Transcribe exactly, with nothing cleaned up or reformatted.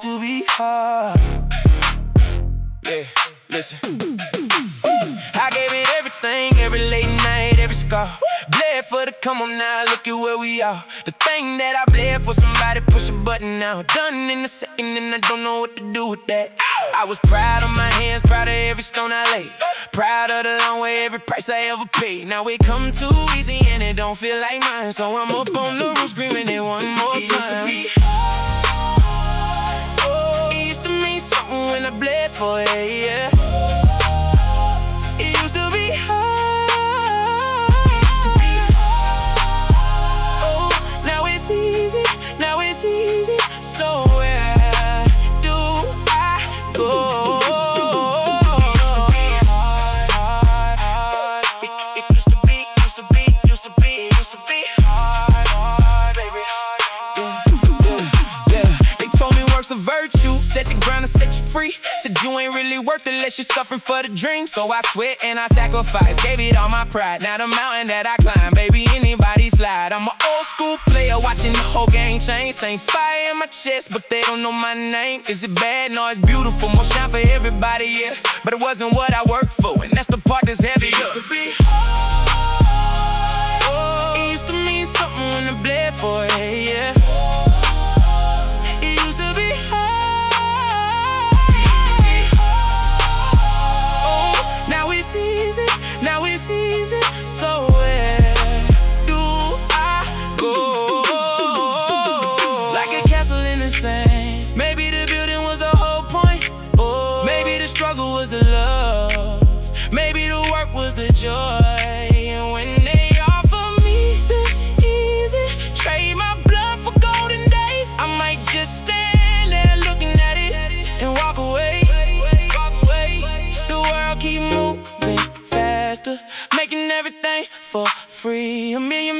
to be hard. Yeah, listen. I gave it everything, every late night, every scar. Bled for the come on now, look at where we are. The thing that I bled for, somebody push a button now. Done in a second and I don't know what to do with that. I was proud of my hands, proud of every stone I laid. Proud of the long way, every price I ever paid. Now it come too easy and it don't feel like mine. So I'm up on the roof screaming it one more time. Oh, it used to mean something when I bled for it, yeah. It used to be hard. Oh, now it's easy, now it's easy. So where do I go? Virtue, set the ground and set you free. Said you ain't really worth it unless you're suffering for the dream. So I sweat and I sacrifice, gave it all my pride. Now the mountain that I climb, baby, anybody slide. I'm an old school player, watching the whole game change. Same fire in my chest, but they don't know my name. Is it bad? No, it's beautiful, more shine for everybody, yeah. But it wasn't what I worked for, and that's the part that's heavier. It used to be hard. Oh, it used to mean something when I bled for it, yeah. Now it's easy, so where do I go? Like a castle in the sand. Maybe the building was the whole point. Oh, maybe the struggle was the love. Maybe the work was the joy. And when they offer me the easy, trade my blood for golden days, I might just stand there looking at it and walk away. Walk away. The world keep moving, making everything for free. A million